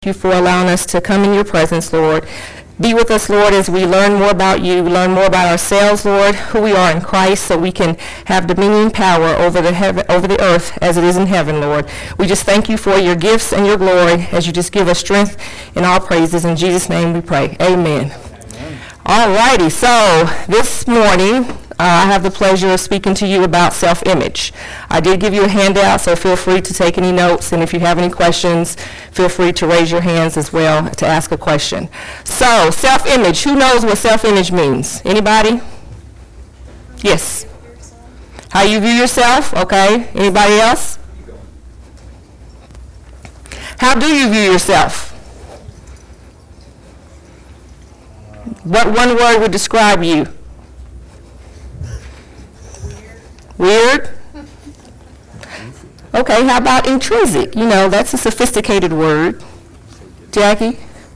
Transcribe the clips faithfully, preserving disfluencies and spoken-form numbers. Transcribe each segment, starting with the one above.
Thank you for allowing us to come in your presence, Lord. Be with us, Lord, as we learn more about you, learn more about ourselves, Lord, who we are in Christ, so we can have dominion power over the heaven, over the earth as it is in heaven, Lord. We just thank you for your gifts and your glory as you just give us strength in all praises. In Jesus' name we pray. Amen. Amen. All righty, so this morning, Uh, I have the pleasure of speaking to you about self-image. I did give you a handout, so feel free to take any notes, and if you have any questions, feel free to raise your hands as well to ask a question. So, self-image. Who knows what self-image means? Anybody? Yes. How you view yourself? Okay. Anybody else? How do you view yourself? What one word would describe you? Weird? Okay, how about intrinsic? You know, that's a sophisticated word. Jackie?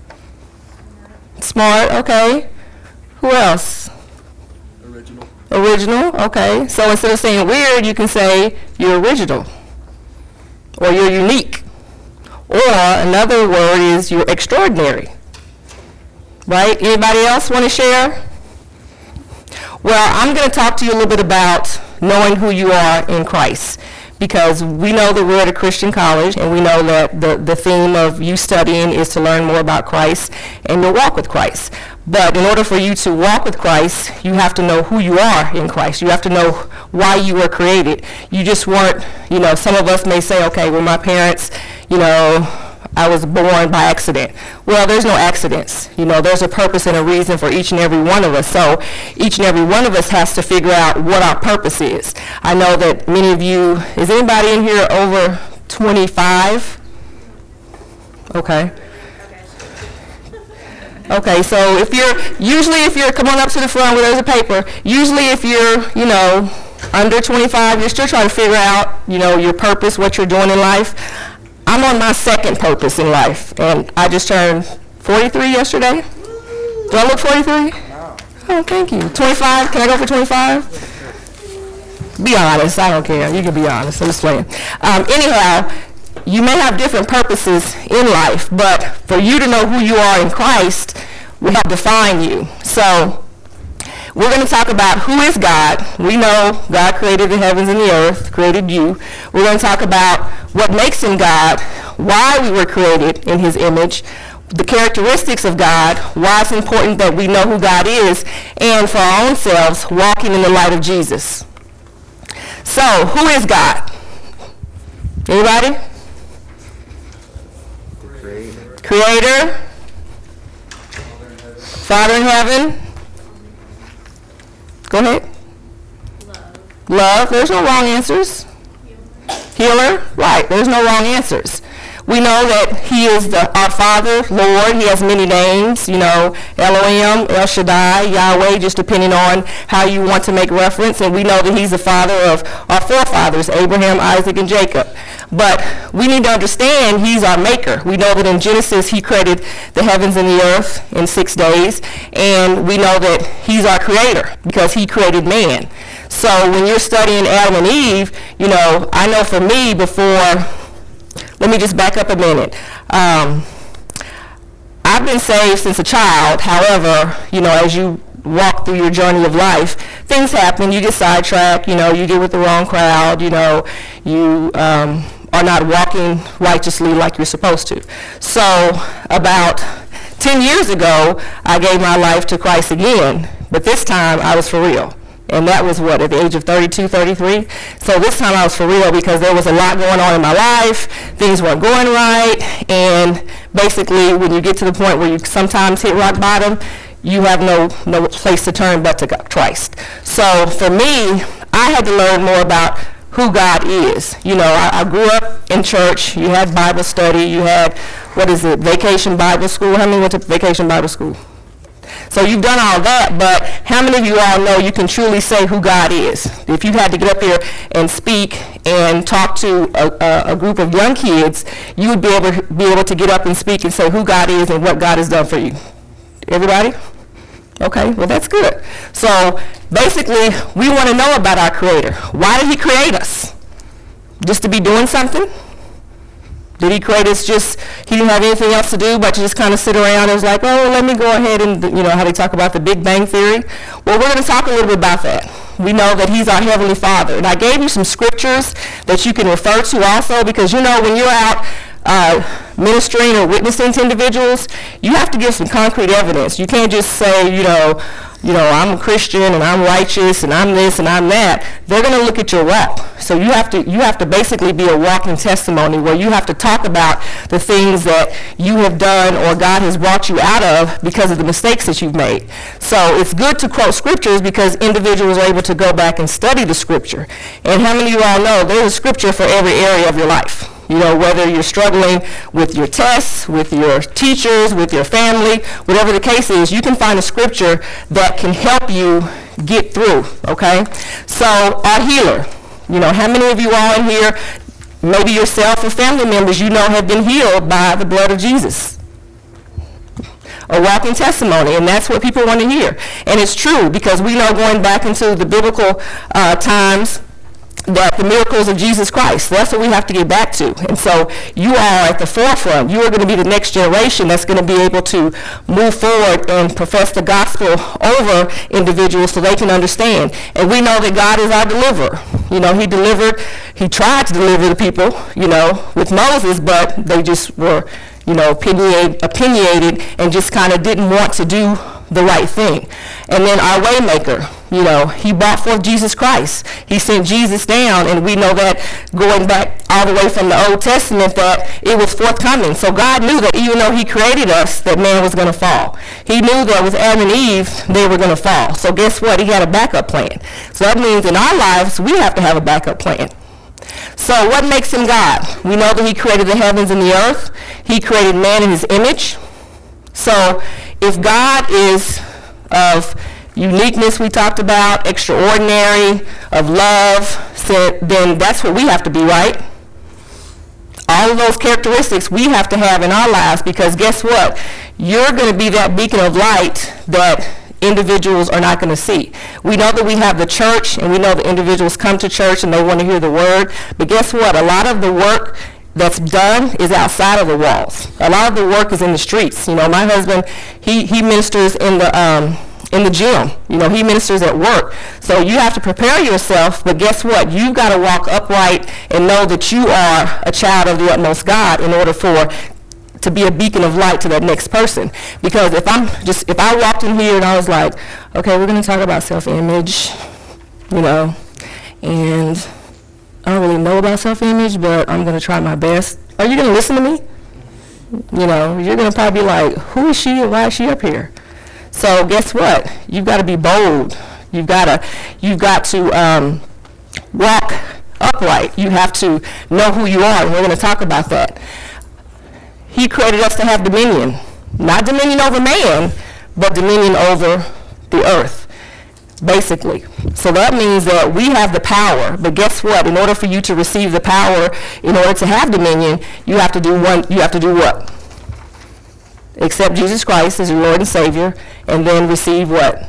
Smart, okay. Who else? Original. Original, okay. So instead of saying weird, you can say you're original. Or you're unique. Or another word is you're extraordinary. Right? Anybody else want to share? Well, I'm going to talk to you a little bit about knowing who you are in Christ, because we know that we're at a Christian college, and we know that the, the theme of you studying is to learn more about Christ and your walk with Christ. But in order for you to walk with Christ, you have to know who you are in Christ. You have to know why you were created. You just weren't, you know, some of us may say, okay, well, my parents, you know, I was born by accident. Well, there's no accidents. You know, there's a purpose and a reason for each and every one of us. So each and every one of us has to figure out what our purpose is. I know that many of you, is anybody in here over twenty-five? Okay. Okay, so if you're, usually if you're, come on up to the front where there's a paper. Usually if you're, you know, under twenty-five, you're still trying to figure out, you know, your purpose, what you're doing in life. I'm on my second purpose in life, and I just turned forty-three yesterday. Do I look forty-three? No. Oh, thank you. twenty-five? Can I go for twenty-five? Be honest. I don't care. You can be honest. I'm just playing. Um, anyhow, you may have different purposes in life, but for you to know who you are in Christ, we have to define you. So we're going to talk about who is God. We know God created the heavens and the earth, created you. We're going to talk about what makes him God, why we were created in his image, the characteristics of God, why it's important that we know who God is, and for our own selves, walking in the light of Jesus. So, who is God? Anybody? Creator. Creator. Father in heaven. Go ahead. Love. Love. There's no wrong answers. Healer. Right. There's no wrong answers. We know that he is the, our Father, Lord. He has many names, you know, Elohim, El Shaddai, Yahweh, just depending on how you want to make reference. And we know that he's the father of our forefathers, Abraham, Isaac, and Jacob. But we need to understand he's our maker. We know that in Genesis he created the heavens and the earth in six days. And we know that he's our creator because he created man. So when you're studying Adam and Eve, you know, I know for me before... Let me just back up a minute. Um, I've been saved since a child. However, you know, as you walk through your journey of life, things happen. You get sidetracked. You know, you get with the wrong crowd. You know, you um, are not walking righteously like you're supposed to. So about ten years ago, I gave my life to Christ again. But this time, I was for real. And that was, what, at the age of thirty-two, thirty-three? So this time I was for real because there was a lot going on in my life. Things weren't going right. And basically, when you get to the point where you sometimes hit rock bottom, you have no, no place to turn but to Christ. So for me, I had to learn more about who God is. You know, I, I grew up in church. You had Bible study. You had, what is it, Vacation Bible School. How many went to Vacation Bible School? So you've done all that, but how many of you all know you can truly say who God is? If you had to get up here and speak and talk to a, a, a group of young kids, you would be able, to, be able to get up and speak and say who God is and what God has done for you. Everybody? Okay, well that's good. So basically, we want to know about our Creator. Why did he create us? Just to be doing something? Did he create us just, he didn't have anything else to do but to just kind of sit around and was like, oh, let me go ahead and, you know, how they talk about the Big Bang Theory? Well, we're going to talk a little bit about that. We know that he's our Heavenly Father. And I gave you some scriptures that you can refer to also, because, you know, when you're out uh, ministering or witnessing to individuals, you have to give some concrete evidence. You can't just say, you know, you know, I'm a Christian and I'm righteous and I'm this and I'm that. They're going to look at your walk. So you have to you have to basically be a walking testimony where you have to talk about the things that you have done or God has brought you out of because of the mistakes that you've made. So it's good to quote scriptures because individuals are able to go back and study the scripture. And how many of you all know there's a scripture for every area of your life? You know, whether you're struggling with your tests, with your teachers, with your family, whatever the case is, you can find a scripture that can help you get through, okay? So, our healer, you know, how many of you all in here, maybe yourself or family members, you know, have been healed by the blood of Jesus? A walking testimony, and that's what people want to hear. And it's true, because we know going back into the biblical uh, times, that the miracles of Jesus Christ, that's what we have to get back to. And so you are at the forefront. You are going to be the next generation that's going to be able to move forward and profess the gospel over individuals so they can understand. And we know that God is our deliverer. You know, he delivered, he tried to deliver the people, you know, with Moses, but they just were, you know, opinionated, opinionated and just kind of didn't want to do the right thing. And then our waymaker, you know, he brought forth Jesus Christ. He sent Jesus down, and we know that going back all the way from the Old Testament that it was forthcoming. So God knew that even though he created us, that man was going to fall. He knew that with Adam and Eve, they were going to fall. So guess what? He had a backup plan. So that means in our lives, we have to have a backup plan. So what makes him God? We know that he created the heavens and the earth. He created man in his image. So if God is of uniqueness, we talked about, extraordinary, of love, so then that's what we have to be, right? All of those characteristics we have to have in our lives, because guess what? You're going to be that beacon of light that individuals are not going to see. We know that we have the church, and we know that individuals come to church and they want to hear the word, but guess what? A lot of the work that's done is outside of the walls. A lot of the work is in the streets. You know, my husband, he, he ministers in the um, in the gym. You know, he ministers at work. So you have to prepare yourself, but guess what? You've got to walk upright and know that you are a child of the utmost God in order for to be a beacon of light to that next person. Because if I'm just, if I walked in here and I was like, okay, we're going to talk about self-image, you know, and I don't really know about self-image, but I'm going to try my best. Are you going to listen to me? You know, you're going to probably be like, who is she and why is she up here? So guess what? You've got to be bold. You've got to, you've got to um, walk upright. You have to know who you are, and we're going to talk about that. He created us to have dominion. Not dominion over man, but dominion over the earth, basically. So that means that we have the power, but guess what? In order for you to receive the power, in order to have dominion, you have to do one, you have to do what? Accept Jesus Christ as your Lord and Savior, and then receive what?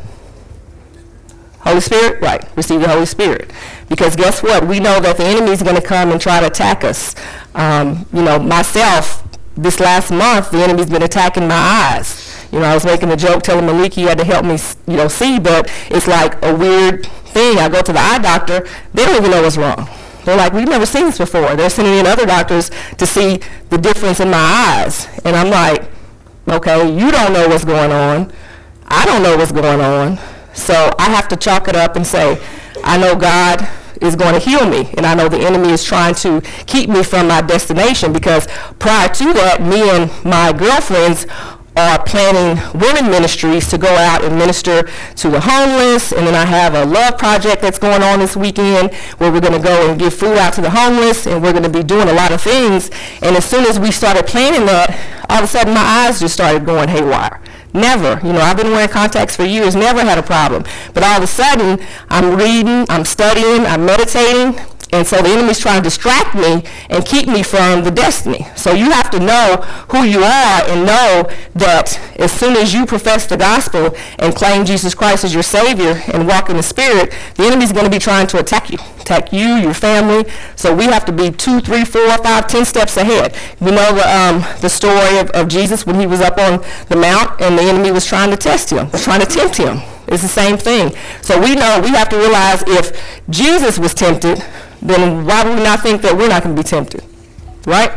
Holy Spirit? Right. Receive the Holy Spirit. Because guess what? We know that the enemy is going to come and try to attack us. Um, you know, myself, this last month, the enemy's been attacking my eyes. You know, I was making a joke telling Malik he had to help me, you know, see, but it's like a weird thing. I go to the eye doctor, they don't even know what's wrong. They're like, we've never seen this before. They're sending in other doctors to see the difference in my eyes. And I'm like, okay, you don't know what's going on. I don't know what's going on. So I have to chalk it up and say, I know God is going to heal me, and I know the enemy is trying to keep me from my destination, because prior to that, me and my girlfriends are planning women ministries to go out and minister to the homeless, and then I have a love project that's going on this weekend where we're going to go and give food out to the homeless, and we're going to be doing a lot of things. And as soon as we started planning that, all of a sudden my eyes just started going haywire. Never. You know, I've been wearing contacts for years, never had a problem. But all of a sudden, I'm reading, I'm studying, I'm meditating, And so the enemy's trying to distract me and keep me from the destiny. So you have to know who you are and know that as soon as you profess the gospel and claim Jesus Christ as your Savior and walk in the Spirit, the enemy's going to be trying to attack you, attack you, your family. So we have to be two, three, four, five, ten steps ahead. You know the, um, the story of, of Jesus when he was up on the mount and the enemy was trying to test him, was trying to tempt him. It's the same thing. So we know we have to realize if Jesus was tempted, then why would we not think that we're not going to be tempted, right?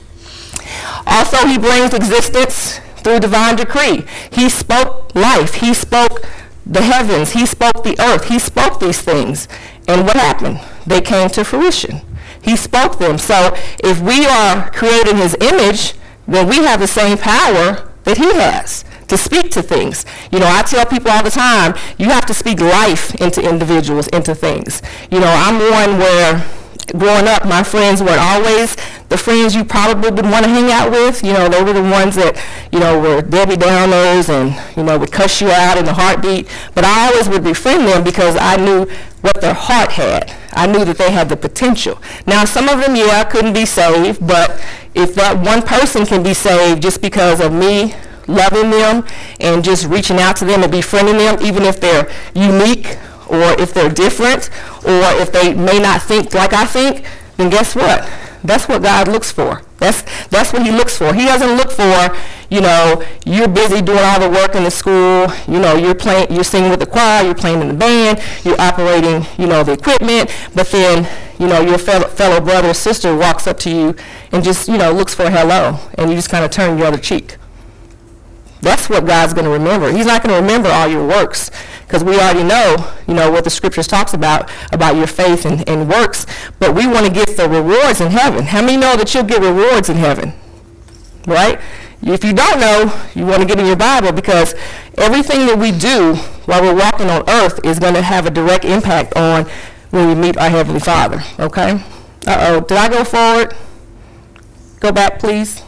Also, he brings existence through divine decree. He spoke life. He spoke the heavens. He spoke the earth. He spoke these things. And what happened? They came to fruition. He spoke them. So if we are created in his image, then we have the same power that he has to speak to things. You know, I tell people all the time, you have to speak life into individuals, into things. You know, I'm one where growing up, my friends weren't always the friends you probably would want to hang out with. You know, they were the ones that, you know, were Debbie Downers and, you know, would cuss you out in a heartbeat. But I always would befriend them because I knew what their heart had. I knew that they had the potential. Now, some of them, yeah, couldn't be saved, but if that one person can be saved just because of me loving them and just reaching out to them and befriending them, even if they're unique or if they're different or if they may not think like I think, then guess what? That's what God looks for. That's that's what he looks for. He doesn't look for, you know, you're busy doing all the work in the school, you know, you're playing, you're singing with the choir, you're playing in the band, you're operating, you know, the equipment, but then, you know, your fellow, fellow brother or sister walks up to you and just, you know, looks for a hello, and you just kind of turn your other cheek. That's what God's going to remember. He's not going to remember all your works because we already know, you know, what the scriptures talks about, about your faith and, and works, but we want to get the rewards in heaven. How many know that you'll get rewards in heaven? Right? If you don't know, you want to get in your Bible because everything that we do while we're walking on earth is going to have a direct impact on when we meet our Heavenly Father. Okay? Uh-oh. Did I go forward? Go back, please.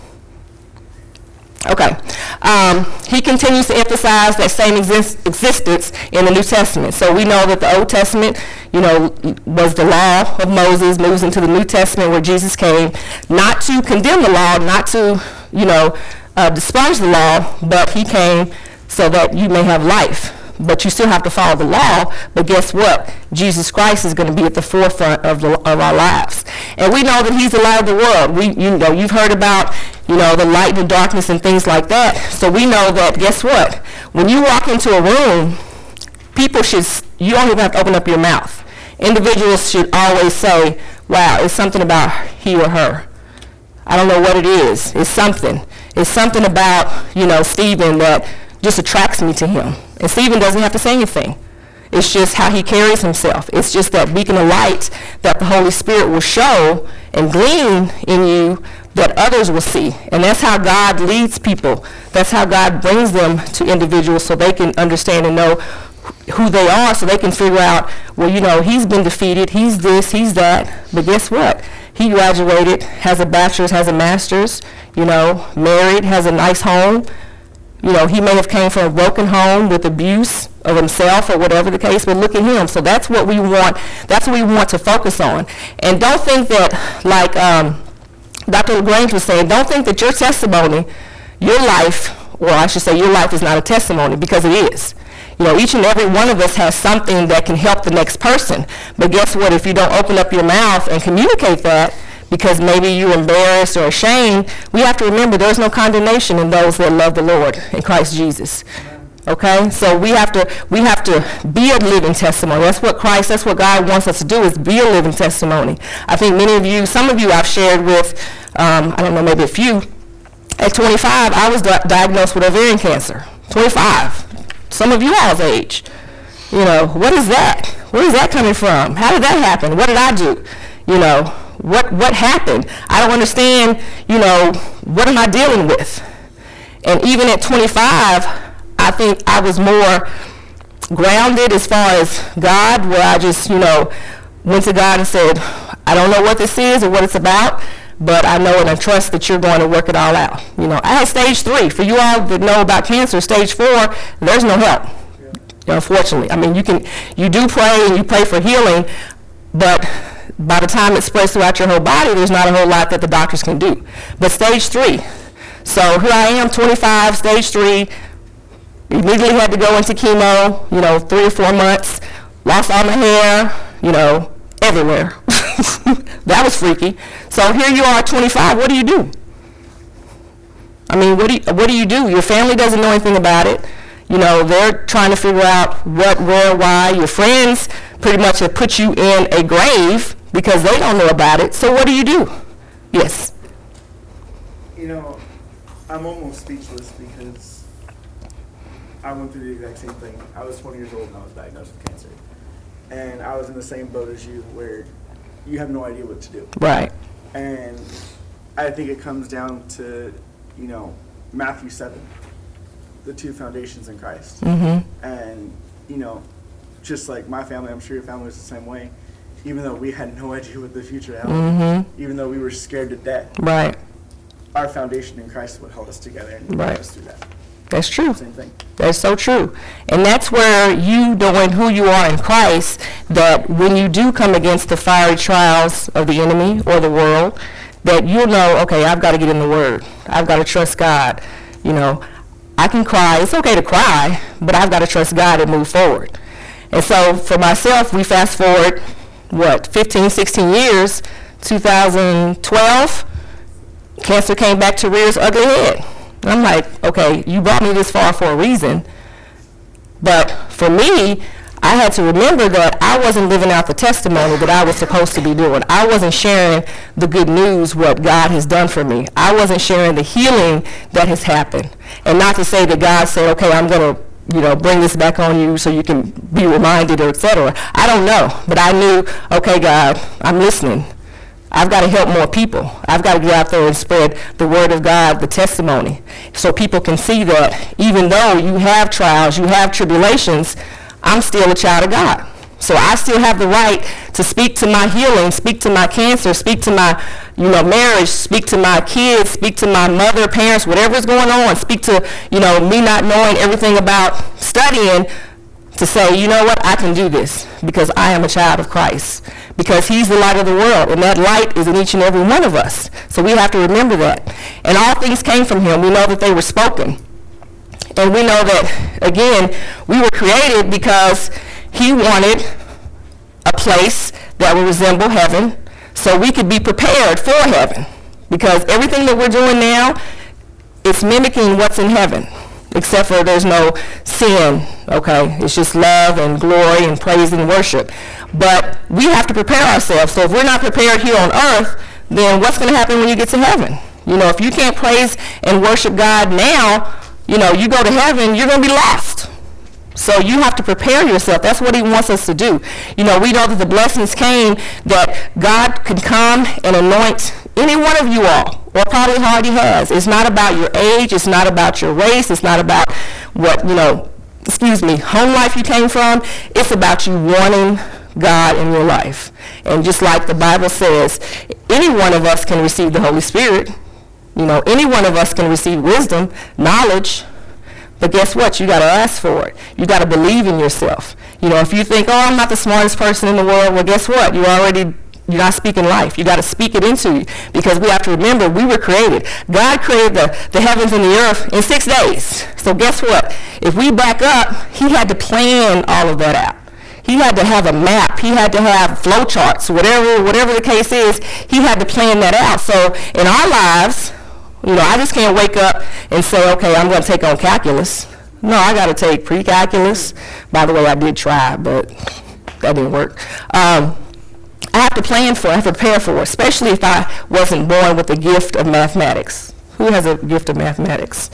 Okay. Um, he continues to emphasize that same exist- existence in the New Testament. So we know that the Old Testament, you know, was the law of Moses, moves into the New Testament where Jesus came, not to condemn the law, not to, you know, uh, dispense the law, but he came so that you may have life. But you still have to follow the law. But guess what? Jesus Christ is going to be at the forefront of, the, of our lives. And we know that he's the light of the world. We, you know, you've heard about, you know, the light and darkness and things like that. So we know that, guess what? When you walk into a room, people should, you don't even have to open up your mouth. Individuals should always say, wow, it's something about he or her. I don't know what it is. It's something. It's something about, you know, Stephen that just attracts me to him. And Stephen doesn't have to say anything. It's just how he carries himself. It's just that beacon of light that the Holy Spirit will show and glean in you that others will see. And that's how God leads people. That's how God brings them to individuals so they can understand and know who they are, so they can figure out, well, you know, he's been defeated, he's this, he's that. But guess what? He graduated, has a bachelor's, has a master's, you know, married, has a nice home. You know, he may have came from a broken home with abuse of himself or whatever the case, but look at him. So that's what we want. That's what we want to focus on. And don't think that, like um, Doctor LaGrange was saying, don't think that your testimony, your life, or I should say your life is not a testimony, because it is. You know, each and every one of us has something that can help the next person. But guess what? If you don't open up your mouth and communicate that, because maybe you're embarrassed or ashamed, we have to remember there's no condemnation in those that love the Lord in Christ Jesus. Okay? So we have to we have to be a living testimony. That's what Christ, that's what God wants us to do, is be a living testimony. I think many of you, some of you I've shared with, um, I don't know, maybe a few. At twenty-five, I was di- diagnosed with ovarian cancer. twenty-five. Some of you all's age. You know, what is that? Where is that coming from? How did that happen? What did I do? You know, What what happened? I don't understand, you know, what am I dealing with? And even at twenty-five, I think I was more grounded as far as God, where I just, you know, went to God and said, I don't know what this is or what it's about, but I know and I trust that you're going to work it all out. You know, I had stage three. For you all that know about cancer, stage four, there's no help, unfortunately. I mean, you can, you do pray and you pray for healing, but by the time it spreads throughout your whole body, there's not a whole lot that the doctors can do. But stage three. So here I am, twenty-five, stage three, immediately had to go into chemo, you know, three or four months, lost all my hair, you know, everywhere. That was freaky. So here you are, twenty-five, what do you do? I mean, what do you, what do you do? Your family doesn't know anything about it. You know, they're trying to figure out what, where, why. Your friends pretty much have put you in a grave because they don't know about it. So what do you do? Yes. You know, I'm almost speechless because I went through the exact same thing. I was twenty years old and I was diagnosed with cancer. And I was in the same boat as you where you have no idea what to do. Right. And I think it comes down to, you know, Matthew seven, the two foundations in Christ. Mm-hmm. And, you know, just like my family, I'm sure your family was the same way, even though we had no idea what the future held, Mm-hmm. even though we were scared to death, Right. our foundation in Christ would hold us together and Right. help us through that. That's true. Same thing. That's so true. And that's where you, knowing who you are in Christ, that when you do come against the fiery trials of the enemy or the world, that you'll know, okay, I've got to get in the Word. I've got to trust God. You know, I can cry. It's okay to cry, but I've got to trust God and move forward. And so for myself, we fast forward, what, fifteen, sixteen years, two thousand twelve, cancer came back to rear its ugly head. And I'm like, okay, you brought me this far for a reason. But for me, I had to remember that I wasn't living out the testimony that I was supposed to be doing. I wasn't sharing the good news, what God has done for me. I wasn't sharing the healing that has happened. And not to say that God said, okay, I'm going to, you know, bring this back on you so you can be reminded or et cetera. I don't know. But I knew, okay, God, I'm listening. I've got to help more people. I've got to get out there and spread the word of God, the testimony, so people can see that even though you have trials, you have tribulations, I'm still a child of God. So I still have the right to speak to my healing, speak to my cancer, speak to my, you know, marriage, speak to my kids, speak to my mother, parents, whatever's going on, speak to, you know, me not knowing everything about studying, to say, you know what, I can do this because I am a child of Christ, because he's the light of the world, and that light is in each and every one of us. So we have to remember that. And all things came from him. We know that they were spoken. And we know that, again, we were created because he wanted a place that would resemble heaven so we could be prepared for heaven. Because everything that we're doing now, it's mimicking what's in heaven. Except for there's no sin, okay? It's just love and glory and praise and worship. But we have to prepare ourselves. So if we're not prepared here on earth, then what's going to happen when you get to heaven? You know, if you can't praise and worship God now, you know, you go to heaven, you're going to be lost. So you have to prepare yourself. That's what he wants us to do. You know, we know that the blessings came that God could come and anoint any one of you all, or probably already has. It's not about your age. It's not about your race. It's not about what, you know, excuse me, home life you came from. It's about you wanting God in your life. And just like the Bible says, any one of us can receive the Holy Spirit. You know, any one of us can receive wisdom, knowledge. But guess what? You got to ask for it. You got to believe in yourself. You know, if you think, oh, I'm not the smartest person in the world, well, guess what? You already, you're not speaking life. You got to speak it into you, because we have to remember we were created. God created the, the heavens and the earth in six days. So guess what? If we back up, he had to plan all of that out. He had to have a map. He had to have flow charts, whatever, whatever the case is. He had to plan that out. So in our lives, you know, I just can't wake up and say, okay, I'm going to take on calculus. No, I got to take pre-calculus. By the way, I did try, but that didn't work. Um, I have to plan for it. I have to prepare for it, especially if I wasn't born with the gift of mathematics. Who has a gift of mathematics?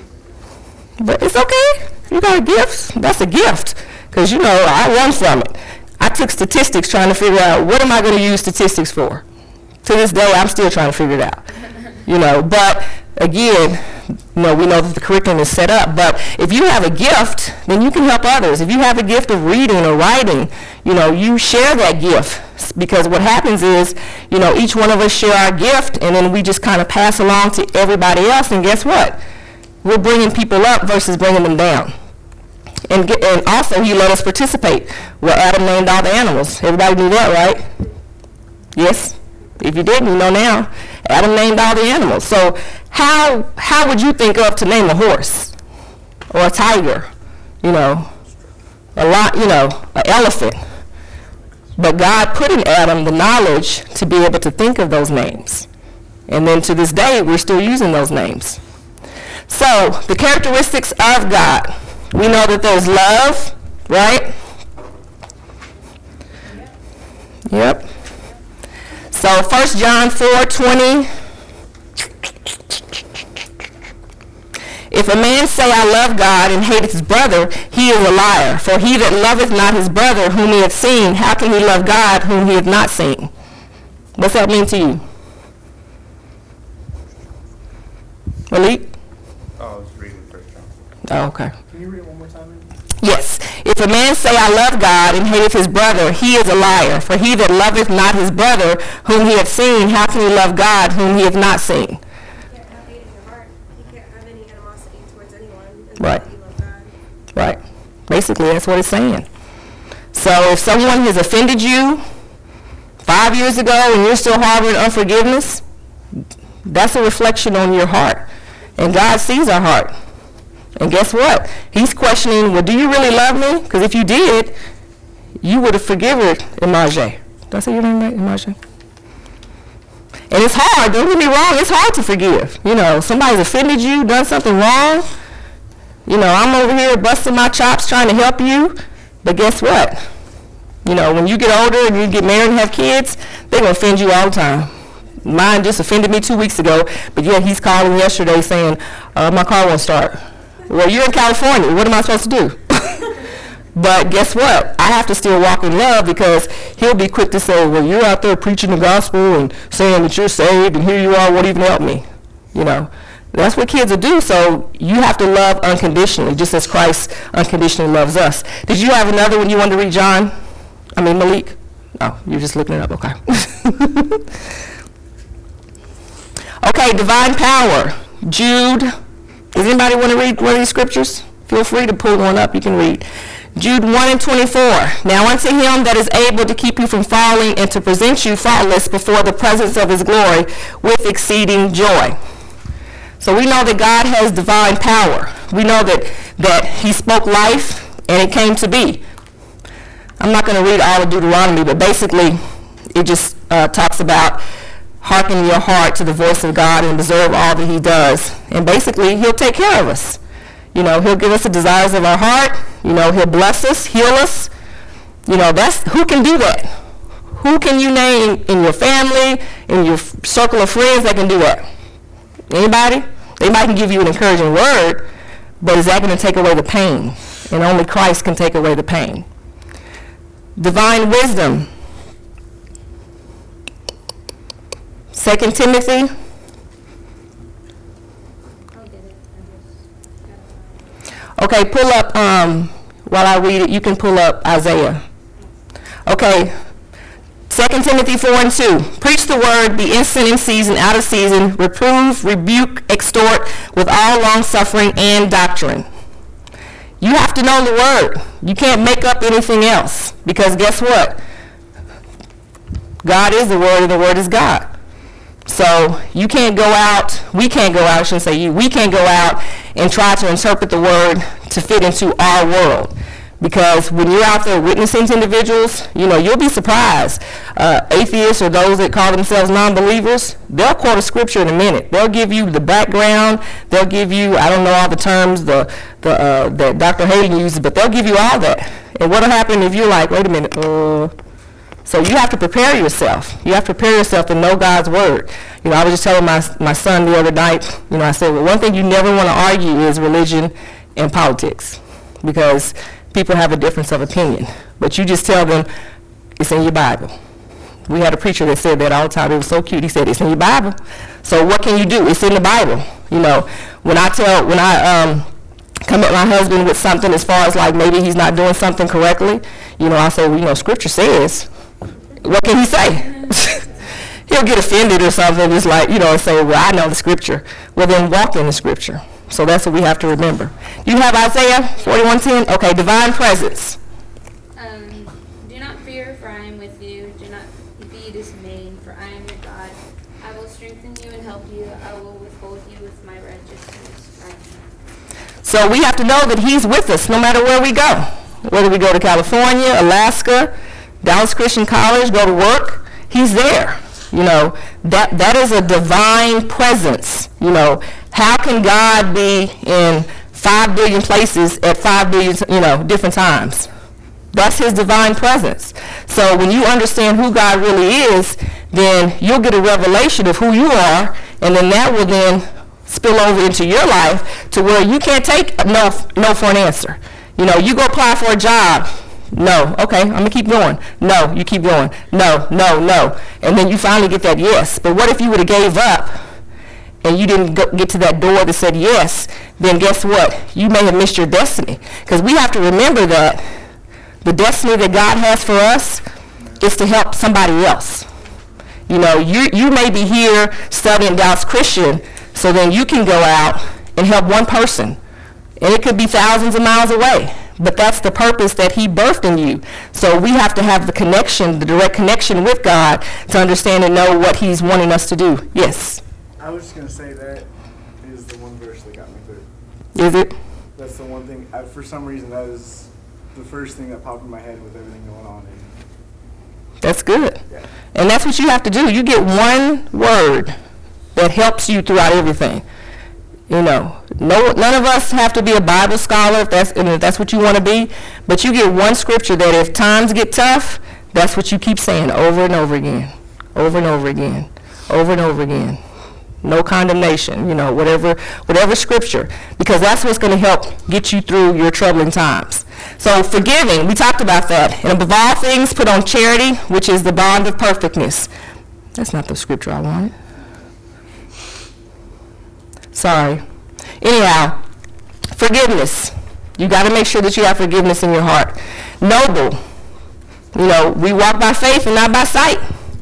But it's okay. You got a gift. That's a gift, because, you know, I run from it. I took statistics trying to figure out what am I going to use statistics for. To this day, I'm still trying to figure it out. You know, but again, you know, we know that the curriculum is set up. But if you have a gift, then you can help others. If you have a gift of reading or writing, you know, you share that gift. Because what happens is, you know, each one of us share our gift, and then we just kind of pass along to everybody else. And guess what? We're bringing people up versus bringing them down. And, get, and also, he let us participate. Well, Adam named all the animals. Everybody knew that, right? Yes? If you didn't, you know now. Adam named all the animals. So how how would you think of to name a horse or a tiger, you know, a lot, you know, an elephant? But God put in Adam the knowledge to be able to think of those names. And then to this day, we're still using those names. So the characteristics of God. We know that there's love, right? Yep. So First John four twenty. If a man say, I love God, and hateth his brother, he is a liar. For he that loveth not his brother whom he hath seen, how can he love God whom he hath not seen? What's that mean to you? Malik? Oh, I was reading First John. Oh, okay. Can you read it one more time? Yes. If a man say, I love God, and hateth his brother, he is a liar. For he that loveth not his brother whom he hath seen, how can he love God whom he hath not seen? You can't have hate in your heart. You can't have any animosity towards anyone. And Right. You love God. Right. Basically, that's what it's saying. So if someone has offended you five years ago and you're still harboring unforgiveness, that's a reflection on your heart. And God sees our heart. And guess what? He's questioning, well, do you really love me? Because if you did, you would have forgiven Image. Did I say your name right, Image? And it's hard. Don't get me wrong. It's hard to forgive. You know, somebody's offended you, done something wrong. You know, I'm over here busting my chops trying to help you. But guess what? You know, when you get older and you get married and have kids, they're going to offend you all the time. Mine just offended me two weeks ago, but yet he's calling yesterday saying, uh, my car won't start. Well, you're in California. What am I supposed to do? But guess what? I have to still walk in love because he'll be quick to say, well, you're out there preaching the gospel and saying that you're saved, and here you are, what even help me? You know, that's what kids will do. So you have to love unconditionally, just as Christ unconditionally loves us. Did you have another one you wanted to read, John? I mean, Malik? Oh, you're just looking it up. Okay. Okay, divine power. Jude. Does anybody want to read one of these scriptures? Feel free to pull one up. You can read. Jude one and twenty-four. Now unto him that is able to keep you from falling and to present you faultless before the presence of his glory with exceeding joy. So we know that God has divine power. We know that, that he spoke life and it came to be. I'm not going to read all of Deuteronomy, but basically it just uh, talks about hearken your heart to the voice of God and observe all that he does. And basically, he'll take care of us. You know, he'll give us the desires of our heart. You know, he'll bless us, heal us. You know, that's who can do that? Who can you name in your family, in your f- circle of friends that can do that? Anybody? They might can give you an encouraging word, but is that going to take away the pain? And only Christ can take away the pain. Divine wisdom. Second Timothy. I'll get it. I just got Okay, pull up, um, while I read it, you can pull up Isaiah. Okay, Second Timothy four and two. Preach the word, be instant in season, out of season, reprove, rebuke, extort with all long suffering and doctrine. You have to know the word. You can't make up anything else. Because guess what? God is the word and the word is God. So you can't go out, we can't go out, I shouldn't say you, we can't go out and try to interpret the word to fit into our world. Because when you're out there witnessing to individuals, you know, you'll be surprised. Uh, atheists or those that call themselves non-believers, they'll quote a scripture in a minute. They'll give you the background. They'll give you, I don't know all the terms the, the, uh, that Doctor Hayden uses, but they'll give you all that. And what'll happen if you're like, wait a minute, uh, so you have to prepare yourself. You have to prepare yourself to know God's word. You know, I was just telling my my son the other night, you know, I said, well, one thing you never want to argue is religion and politics. Because people have a difference of opinion. But you just tell them, it's in your Bible. We had a preacher that said that all the time. It was so cute. He said, it's in your Bible. So what can you do? It's in the Bible. You know, when I tell, when I um, come at my husband with something as far as like maybe he's not doing something correctly, you know, I say, well, you know, scripture says. What can he say? He'll get offended or something, just like, you know, and say, well, I know the scripture. Well, then walk in the scripture. So that's what we have to remember. Do you have Isaiah forty-one ten? Okay, divine presence. Um, do not fear, for I am with you. Do not be dismayed, So we have to know that he's with us no matter where we go. Whether we go to California, Alaska, Dallas Christian College, go to work, he's there. You know, that that is a divine presence. You know, how can God be in five billion places at five billion, you know, different times? That's his divine presence. So when you understand who God really is, then you'll get a revelation of who you are, and then that will then spill over into your life to where you can't take a no, no for an answer. You know, you go apply for a job. No. Okay, I'm going to keep going. No, you keep going. No, no, no. And then you finally get that yes. But what if you would have gave up and you didn't go, get to that door that said yes? Then guess what? You may have missed your destiny. Because we have to remember that the destiny that God has for us is to help somebody else. You know, you you may be here studying Dallas Christian, so then you can go out and help one person. And it could be thousands of miles away. But that's the purpose that he birthed in you. So we have to have the connection, the direct connection with God to understand and know what he's wanting us to do. Yes? I was just going to say that is the one verse that got me through. Is it? That's the one thing, I, for some reason, that is the first thing that popped in my head with everything going on. And, That's good. yeah. And that's what you have to do. You get one word that helps you throughout everything. You know, no, none of us have to be a Bible scholar if that's, and if that's what you want to be, but you get one scripture that if times get tough, that's what you keep saying over and over again, over and over again, over and over again. No condemnation, you know, whatever, whatever scripture, because that's what's going to help get you through your troubling times. So forgiving, we talked about that. And above all things, put on charity, which is the bond of perfectness. That's not the scripture I wanted. Sorry. Anyhow, forgiveness. You got to make sure that you have forgiveness in your heart. Noble. You know, we walk by faith and not by sight.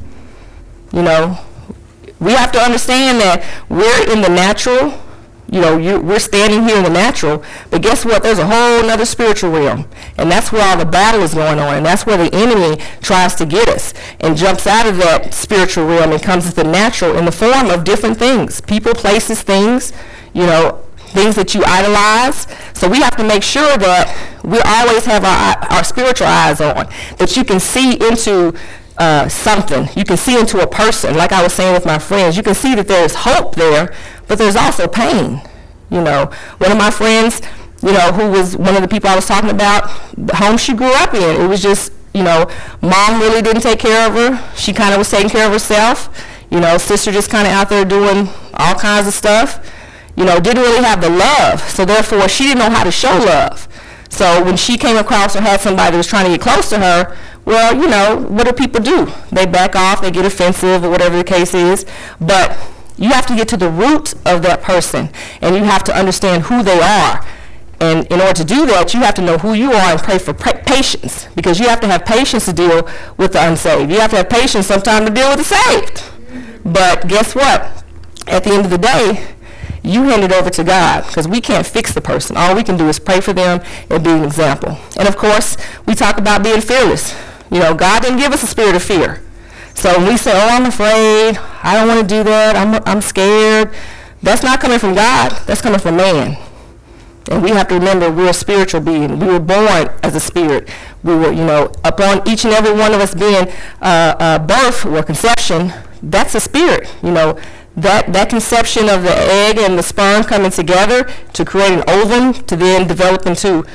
You know, we have to understand that we're in the natural. You know, you, we're standing here in the natural, but guess what? There's a whole other spiritual realm, and that's where all the battle is going on, and that's where the enemy tries to get us and jumps out of that spiritual realm and comes to the natural in the form of different things, people, places, things, you know, things that you idolize. So we have to make sure that we always have our, our spiritual eyes on, that you can see into uh, something. You can see into a person. Like I was saying with my friends, you can see that there's hope there, but there's also pain. You know, one of my friends, you know, who was one of the people I was talking about, the home she grew up in, it was just, you know, mom really didn't take care of her. She kind of was taking care of herself. You know, sister just kind of out there doing all kinds of stuff. You know, didn't really have the love. So therefore, she didn't know how to show love. So when she came across or had somebody that was trying to get close to her, well, you know, what do people do? They back off, they get offensive, or whatever the case is. But you have to get to the root of that person, and you have to understand who they are. And in order to do that, you have to know who you are and pray for pra- patience, because you have to have patience to deal with the unsaved. You have to have patience sometimes to deal with the saved. But guess what? At the end of the day, you hand it over to God, because we can't fix the person. All we can do is pray for them and be an example. And of course, we talk about being fearless. You know, God didn't give us a spirit of fear. So when we say, oh, I'm afraid, I don't want to do that, I'm, I'm scared, that's not coming from God, that's coming from man. And we have to remember we're a spiritual being. We were born as a spirit. We were, you know, upon each and every one of us being uh, uh, birth or conception, that's a spirit, you know. That, that conception of the egg and the sperm coming together to create an ovum to then develop into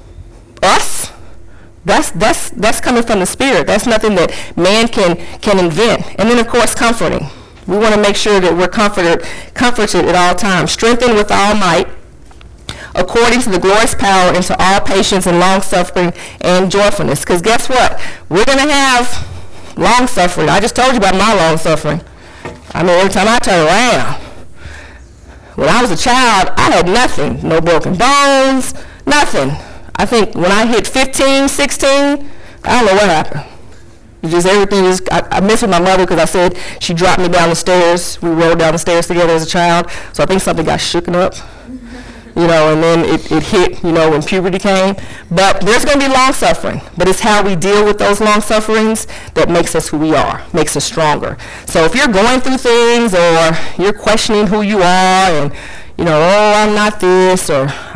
us, that's, that's, that's coming from the spirit. That's nothing that man can, can invent. And then, of course, comforting. We want to make sure that we're comforted, comforted at all times, strengthened with all might, according to the glorious power, into all patience and long-suffering and joyfulness. Because guess what? We're going to have long-suffering. I just told you about my long-suffering. I mean, every time I turn around, when I was a child, I had nothing. No broken bones, nothing. I think when I hit fifteen, sixteen, I don't know what happened. It just everything is, I, I miss with my mother because I said she dropped me down the stairs. We rode down the stairs together as a child. So I think something got shooken up. You know, and then it, it hit, you know, when puberty came. But there's going to be long suffering. But it's how we deal with those long sufferings that makes us who we are, makes us stronger. So if you're going through things or you're questioning who you are and, you know, oh, I'm not this, or I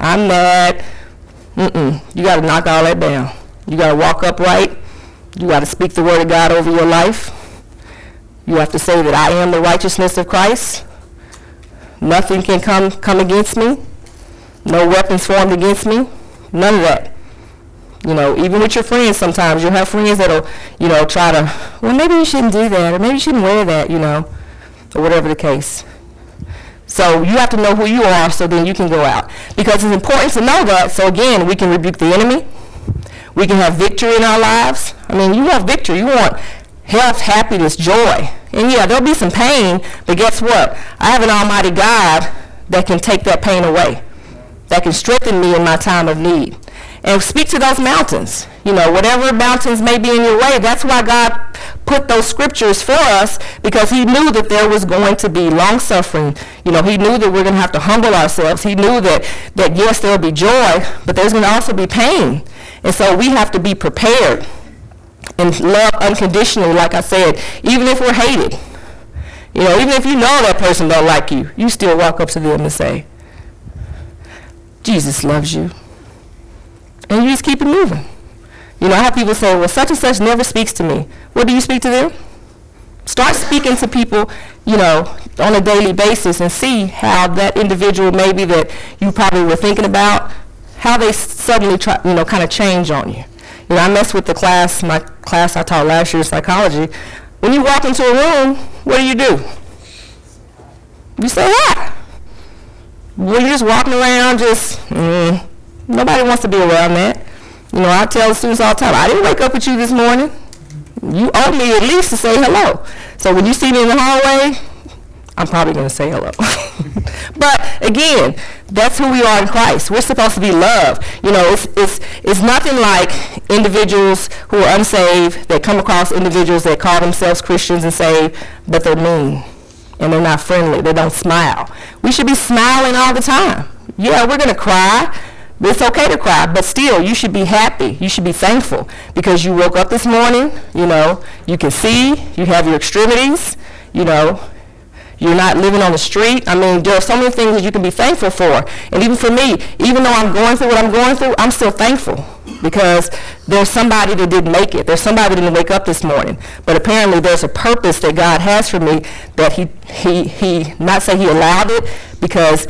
I'm mad. Mm-mm. You got to knock all that down. You got to walk upright. You got to speak the word of God over your life. You have to say that I am the righteousness of Christ. Nothing can come, come against me. No weapons formed against me. None of that. You know, even with your friends sometimes, you'll have friends that'll, you know, try to, well, maybe you shouldn't do that, or maybe you shouldn't wear that, you know, or whatever the case. So you have to know who you are so then you can go out. Because it's important to know that, so again, we can rebuke the enemy. We can have victory in our lives. I mean, you want victory. You want health, happiness, joy. And yeah, there'll be some pain, but guess what? I have an almighty God that can take that pain away, that can strengthen me in my time of need. And speak to those mountains. You know, whatever mountains may be in your way, that's why God put those scriptures for us, because he knew that there was going to be long suffering. You know, he knew that we're going to have to humble ourselves. He knew that, that yes, there will be joy, but there's going to also be pain. And so we have to be prepared and love unconditionally, like I said, even if we're hated. You know, even if you know that person don't like you, you still walk up to them and say, Jesus loves you. And you just keep it moving. You know, I have people say, well, such and such never speaks to me. Well, do you speak to them? Start speaking to people, you know, on a daily basis and see how that individual maybe that you probably were thinking about, how they suddenly try, you know, kind of change on you. You know, I messed with the class, my class I taught last year, psychology. When you walk into a room, what do you do? You say hi. Well, you're just walking around just, mm, nobody wants to be around that. You know, I tell the students all the time, I didn't wake up with you this morning. You owe me at least to say hello. So when you see me in the hallway, I'm probably going to say hello. But again, that's who we are in Christ. We're supposed to be loved. You know, it's, it's, it's nothing like individuals who are unsaved that come across individuals that call themselves Christians and saved, but they're mean and they're not friendly. They don't smile. We should be smiling all the time. Yeah, we're going to cry. It's okay to cry, but still, you should be happy. You should be thankful because you woke up this morning, you know, you can see, you have your extremities, you know, you're not living on the street. I mean, there are so many things that you can be thankful for. And even for me, even though I'm going through what I'm going through, I'm still thankful because there's somebody that didn't make it. There's somebody that didn't wake up this morning. But apparently there's a purpose that God has for me that he, he, he not say he allowed it, because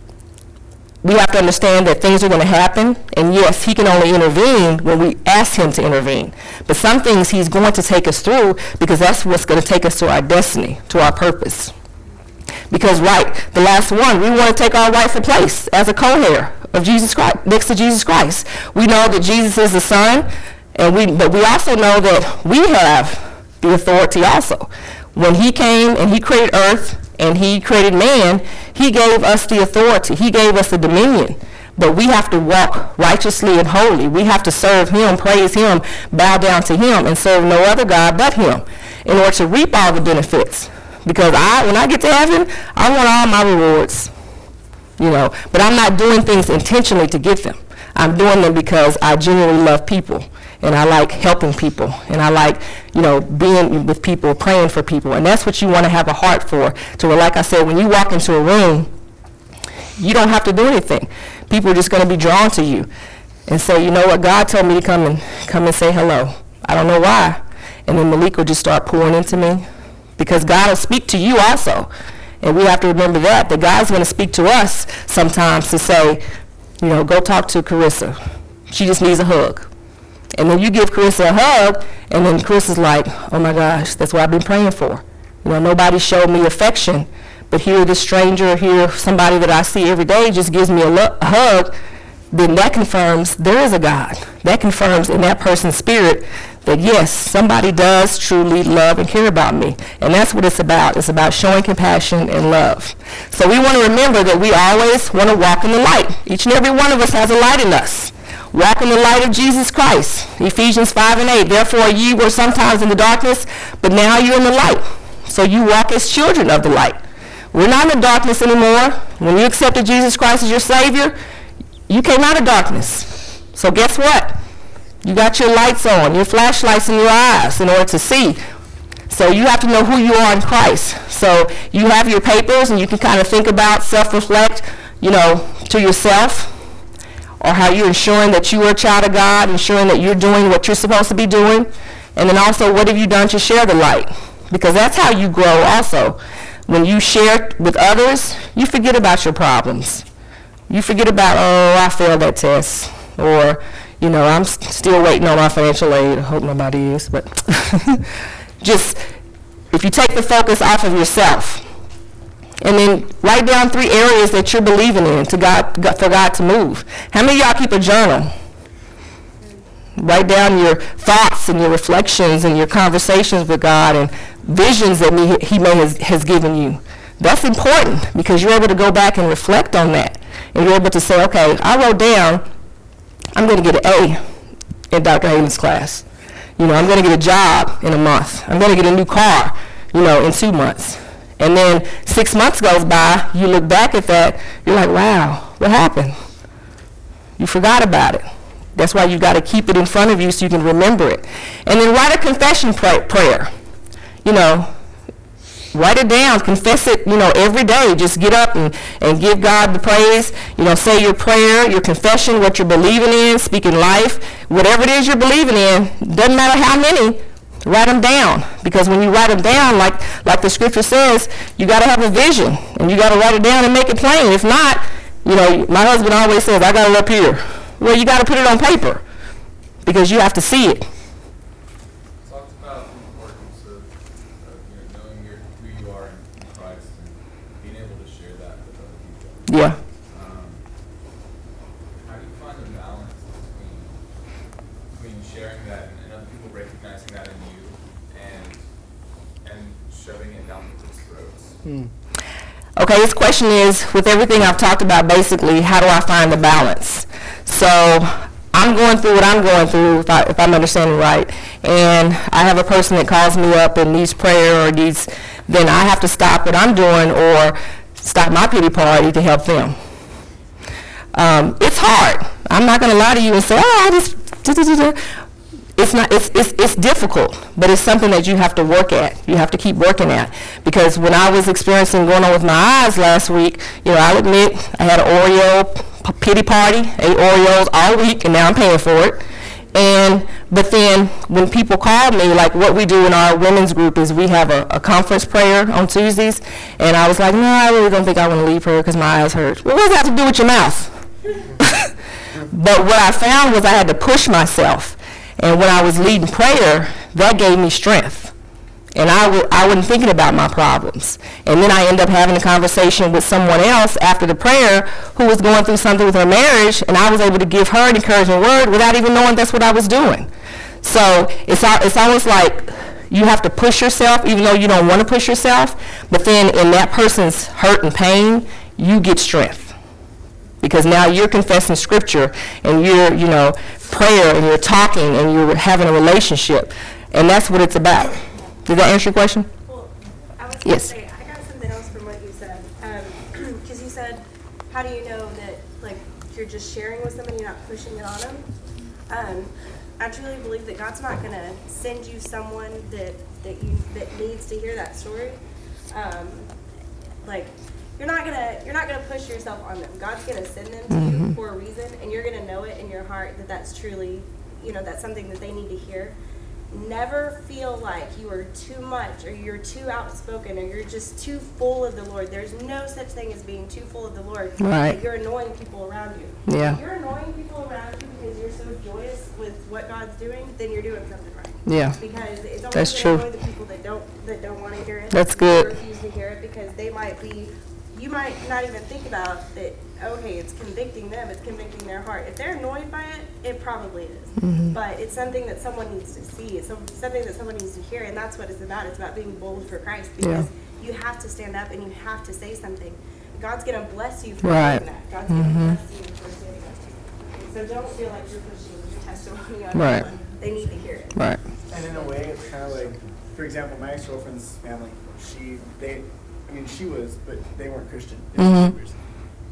we have to understand that things are going to happen, and yes, he can only intervene when we ask him to intervene. But some things he's going to take us through because that's what's going to take us to our destiny, to our purpose. Because, right, the last one, we want to take our rightful place as a co-heir of Jesus Christ, next to Jesus Christ. We know that Jesus is the Son, and we, but we also know that we have the authority also. When he came and he created earth, and he created man, he gave us the authority. He gave us the dominion. But we have to walk righteously and holy. We have to serve him, praise him, bow down to him, and serve no other God but him in order to reap all the benefits. Because I, when I get to heaven, I want all my rewards. You know, but I'm not doing things intentionally to get them. I'm doing them because I genuinely love people. And I like helping people, and I like, you know, being with people, praying for people, and that's what you want to have a heart for. To where, like I said, when you walk into a room, you don't have to do anything. People are just going to be drawn to you, and say, you know what, God told me to come and come and say hello. I don't know why, and then Malik will just start pouring into me, because God will speak to you also, and we have to remember that that God's going to speak to us sometimes to say, you know, go talk to Carissa. She just needs a hug. And then you give Carissa a hug, and then Carissa's like, oh my gosh, that's what I've been praying for. You know, nobody showed me affection, but here this stranger, here somebody that I see every day just gives me a, lo- a hug, then that confirms there is a God. That confirms in that person's spirit that yes, somebody does truly love and care about me. And that's what it's about. It's about showing compassion and love. So we want to remember that we always want to walk in the light. Each and every one of us has a light in us. Walk in the light of Jesus Christ. Ephesians five and eight. Therefore ye were sometimes in the darkness, but now you're in the light. So you walk as children of the light. We're not in the darkness anymore. When you accepted Jesus Christ as your Savior, you came out of darkness. So guess what? You got your lights on, your flashlights in your eyes in order to see. So you have to know who you are in Christ. So you have your papers, and you can kind of think about, self-reflect, you know, to yourself. or how you're ensuring that you are a child of God, ensuring that you're doing what you're supposed to be doing. And then also, what have you done to share the light? Because that's how you grow also. When you share with others, you forget about your problems. You forget about, oh, I failed that test. Or, you know, I'm st- still waiting on my financial aid. I hope nobody is. But just, if you take the focus off of yourself, and then write down three areas that you're believing in to God, for God to move. How many of y'all keep a journal? Write down your thoughts and your reflections and your conversations with God and visions that he, he may has, has given you. That's important because you're able to go back and reflect on that. And you're able to say, okay, I wrote down, I'm going to get an A in Doctor Hayden's class. You know, I'm going to get a job in a month. I'm going to get a new car, you know, in two months. And then six months goes by, you look back at that, you're like, wow, what happened? You forgot about it. That's why you got to keep it in front of you so you can remember it. And then write a confession pray- prayer. You know, write it down, confess it, you know, every day. Just get up and, and give God the praise. You know, say your prayer, your confession, what you're believing in, speaking life. Whatever it is you're believing in, doesn't matter how many, write them down. Because when you write them down, like, like the scripture says, you got to have a vision. And you got to write it down and make it plain. If not, you know, my husband always says, I got it up here. Well, you got to put it on paper because you have to see it. Talked about the importance of, of you know, knowing your, who you are in Christ and being able to share that with other people. Yeah. Um, how do you find the balance between, between sharing that and, and other people recognizing that in you and and shoving it down people's throats? Hmm. Okay, this question is, with everything I've talked about, basically, how do I find the balance? So I'm going through what I'm going through, if, I, if I'm understanding right, and I have a person that calls me up and needs prayer or needs, then I have to stop what I'm doing or stop my pity party to help them. Um, it's hard. I'm not going to lie to you and say, oh, I just, da, da, da, da. It's not. It's, it's it's difficult, but it's something that you have to work at. You have to keep working at. Because when I was experiencing going on with my eyes last week, you know, I'll admit I had an Oreo p- pity party, ate Oreos all week, and now I'm paying for it. And but then when people called me, like what we do in our women's group is we have a, a conference prayer on Tuesdays, and I was like, no, I really don't think I want to leave prayer because my eyes hurt. Well, what does that have to do with your mouth? But what I found was I had to push myself. And when I was leading prayer, that gave me strength. And I, w- I wasn't thinking about my problems. And then I ended up having a conversation with someone else after the prayer who was going through something with her marriage, and I was able to give her an encouraging word without even knowing that's what I was doing. So it's, al- it's almost like you have to push yourself, even though you don't want to push yourself, but then in that person's hurt and pain, you get strength. Because now you're confessing scripture and you're, you know, prayer and you're talking and you're having a relationship. And that's what it's about. Did that answer your question? Well, I was going to Yes. say, I got something else from what you said. Because you said, how do you know that, like, you're just sharing with somebody, you're not pushing it on them? Um, I truly believe that God's not going to send you someone that, that you that needs to hear that story. Um, like, you're not gonna you're not gonna push yourself on them. God's gonna send them to Mm-hmm. you for a reason, and you're gonna know it in your heart that that's truly, you know, that's something that they need to hear. Never feel like you are too much or you're too outspoken or you're just too full of the Lord. There's no such thing as being too full of the Lord. Right. That you're annoying people around you. Yeah. If you're annoying people around you because you're so joyous with what God's doing, then you're doing something right. Yeah. Because it's only That's going true. to annoy the people that don't that don't want to hear it. That's They good. refuse to hear it because they might be. You might not even think about that, okay, it's convicting them, it's convicting their heart. If they're annoyed by it, it probably is. Mm-hmm. But it's something that someone needs to see. It's some- something that someone needs to hear, and that's what it's about. It's about being bold for Christ because you have to stand up and you have to say something. God's going to bless you for Right. doing that. God's going to bless you for standing up. So don't feel like you're pushing your testimony on Right. anyone. They need to hear it. Right. And in a way, it's kind of like, for example, my ex-girlfriend's family, she, they, I mean, she was, but they weren't Christian. They were Mhm. believers.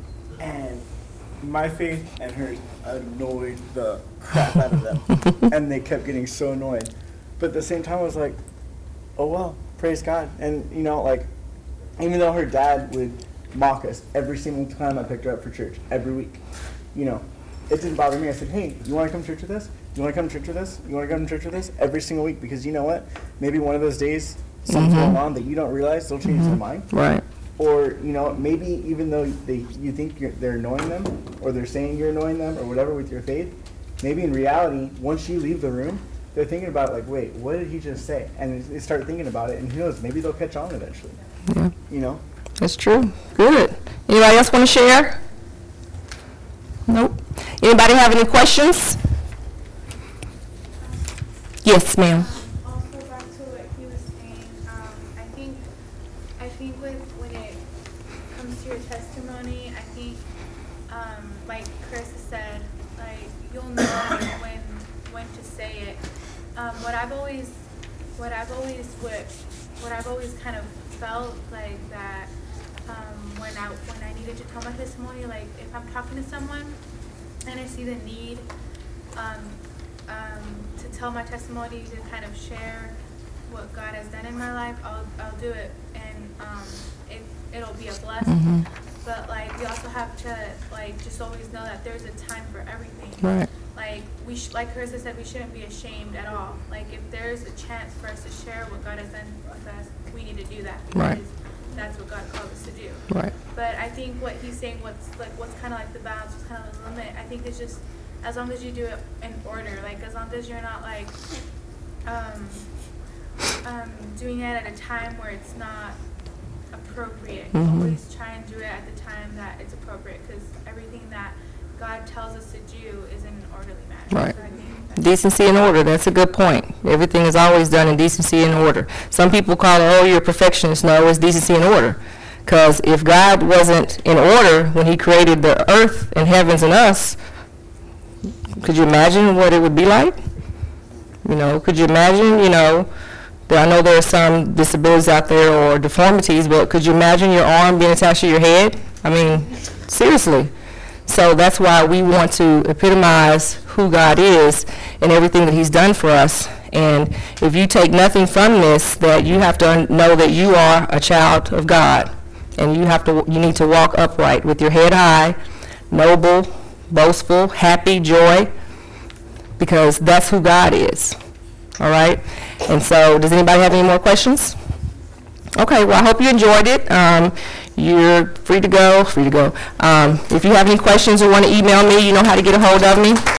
And my faith and hers annoyed the crap out of them. And they kept getting so annoyed. But at the same time, I was like, oh, well, praise God. And, you know, like, even though her dad would mock us every single time I picked her up for church, every week, you know, it didn't bother me. I said, hey, you want to come to church with us? You want to come to church with us? You want to come to church with us? Every single week, because you know what? Maybe one of those days, something's Mhm. going on that you don't realize, they'll change their mind. Right. Or, you know, maybe even though they, you think you're, they're annoying them, or they're saying you're annoying them, or whatever with your faith, maybe in reality, once you leave the room, they're thinking about, like, wait, what did he just say? And they start thinking about it, and who knows, maybe they'll catch on eventually. Yeah, You know? that's true. Good. Anybody else want to share? Nope. Anybody have any questions? Yes, ma'am. Um, also back to what he was saying, um, I think, I think with, when it comes to your testimony, I think, um, like Chris has said, like, you'll know when, when to say it. Um, what I've always, what I've always, what, what I've always kind of felt like that, um, when I, when I needed to tell my testimony, like, if I'm talking to someone and I see the need, um, um, to tell my testimony, to kind of share what God has done in my life, I'll, I'll do it, and, um, it, it'll be a blessing. Mhm. But, like, we also have to, like, just always know that there's a time for everything. Right. Like, we, sh- like Carissa said, we shouldn't be ashamed at all. Like, if there's a chance for us to share what God has done with us, we need to do that. Right. Because that's what God called us to do. Right. But I think what he's saying, what's like, what's kind of like the balance, what's kind of the limit, I think it's just, as long as you do it in order, like, as long as you're not, like, um, um, doing it at a time where it's not appropriate. Mhm. Always try and do it at the time that it's appropriate, because everything that God tells us to do is in an orderly manner. Right. So I think that's- Decency and order, that's a good point. Everything is always done in decency and order. Some people call it, oh, you're a perfectionist. No, it's decency and order. Because if God wasn't in order when he created the earth and heavens and us, could you imagine what it would be like? You know, could you imagine, you know, I know there are some disabilities out there or deformities, but could you imagine your arm being attached to your head? I mean, seriously. So that's why we want to epitomize who God is and everything that he's done for us. And if you take nothing from this, that you have to know that you are a child of God. And you have to, you need to walk upright with your head high, noble, boastful, happy, joy, because that's who God is. All right? And so does anybody have any more questions? Okay, well, I hope you enjoyed it. Um, you're free to go, free to go. Um, if you have any questions or want to email me, you know how to get a hold of me.